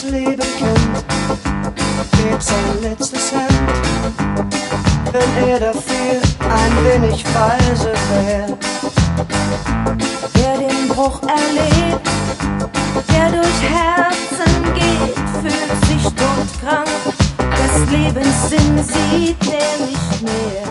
Leben kennt, gäb sein letztes Hemd, wenn er dafür ein wenig weise wär. Wer den Bruch erlebt, der durch Herzen geht, fühlt sich todkrank. Des Lebens Sinn sieht er nicht mehr.